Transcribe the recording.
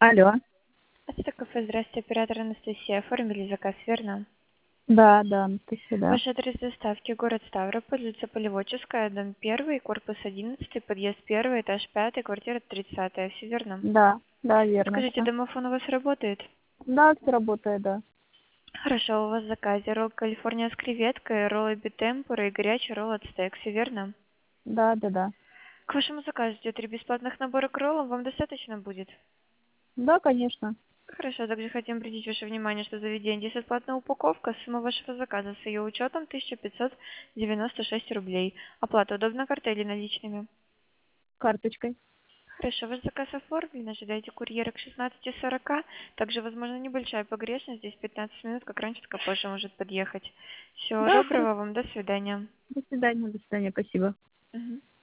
Алло. Это кафе «Здрасте», оператор Анастасия. Оформили заказ, верно? Да, да, Анастасия, да. Ваш адрес доставки — город Ставрополь, улица Полеводческая, дом 1, корпус 11, подъезд 1, этаж 5, квартира 30. Все верно? Да, да, верно Скажите, всё. домофон у вас работает? Да, всё работает, да. Хорошо, у вас в заказе ролл «Калифорния» с креветкой, роллы битемпура и горячий ролл от стейк. Все верно? Да-да-да. К вашему заказу идет 3 бесплатных набора к роллам. Вам достаточно будет? Да, конечно. Хорошо, также хотим обратить ваше внимание, что в заведении есть бесплатная упаковка. Сумма вашего заказа с ее учетом 1596 рублей. Оплата удобна картой или наличными? Карточкой. Хорошо, ваш заказ оформлен. Ожидайте курьера к 16:40. Также, возможно, небольшая погрешность. Здесь 15 минут, как раньше, так и позже может подъехать. Всего Да, доброго вам, до свидания. до свидания, спасибо. Мгм.